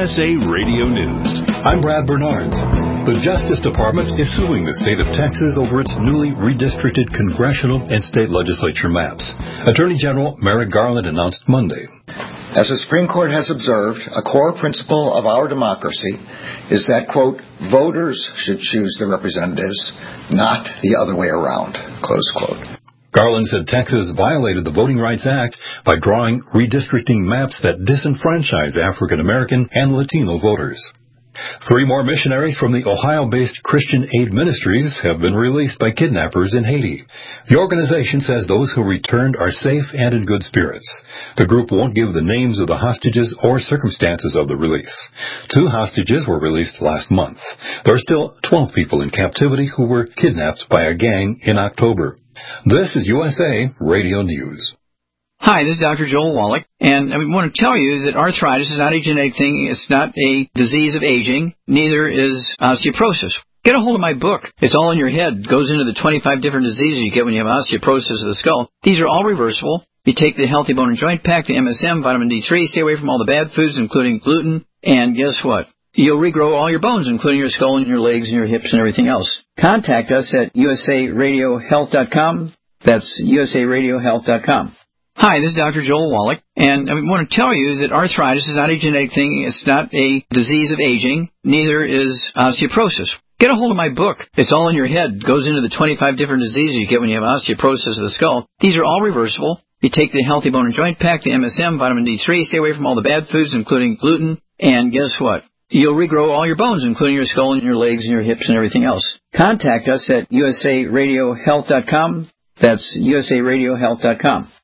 USA Radio News. I'm Brad Bernards. The Justice Department is suing the state of Texas over its newly redistricted congressional and state legislature maps. Attorney General Merrick Garland announced Monday. As the Supreme Court has observed, a core principle of our democracy is that, quote, voters should choose their representatives, not the other way around, close quote. Garland said Texas violated the Voting Rights Act by drawing redistricting maps that disenfranchise African American and Latino voters. 3 more missionaries from the Ohio-based Christian Aid Ministries have been released by kidnappers in Haiti. The organization says those who returned are safe and in good spirits. The group won't give the names of the hostages or circumstances of the release. 2 hostages were released last month. There are still 12 people in captivity who were kidnapped by a gang in October. This is USA Radio News. Hi, this is Dr. Joel Wallach, and I want to tell you that arthritis is not a genetic thing. It's not a disease of aging. Neither is osteoporosis. Get a hold of my book. It's all in your head. It goes into the 25 different diseases you get when you have osteoporosis of the skull. These are all reversible. You take the Healthy Bone and Joint Pack, the MSM, vitamin D3, stay away from all the bad foods, including gluten, and guess what? You'll regrow all your bones, including your skull and your legs and your hips and everything else. Contact us at usaradiohealth.com. That's usaradiohealth.com. Hi, this is Dr. Joel Wallach, and I want to tell you that arthritis is not a genetic thing. It's not a disease of aging. Neither is osteoporosis. Get a hold of my book. It's all in your head. It goes into the 25 different diseases you get when you have osteoporosis of the skull. These are all reversible. You take the Healthy Bone and Joint Pack, the MSM, vitamin D3, stay away from all the bad foods, including gluten, and guess what? You'll regrow all your bones, including your skull and your legs and your hips and everything else. Contact us at usaradiohealth.com. That's usaradiohealth.com.